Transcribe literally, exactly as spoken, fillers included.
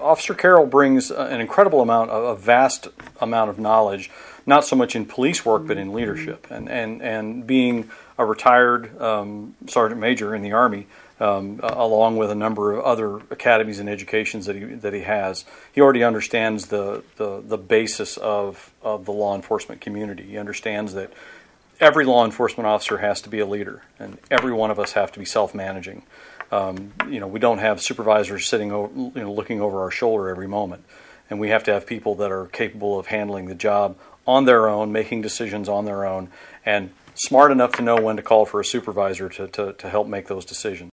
Officer Carroll brings an incredible amount, of, a vast amount of knowledge, not so much in police work, but in leadership. And, and, and being a retired um, sergeant major in the Army, um, along with a number of other academies and educations that he that he has, he already understands the, the, the basis of, of the law enforcement community. He understands that every law enforcement officer has to be a leader, and every one of us have to be self-managing. Um, you know, we don't have supervisors sitting over, you know, looking over our shoulder every moment, and we have to have people that are capable of handling the job on their own, making decisions on their own, and smart enough to know when to call for a supervisor to, to, to help make those decisions.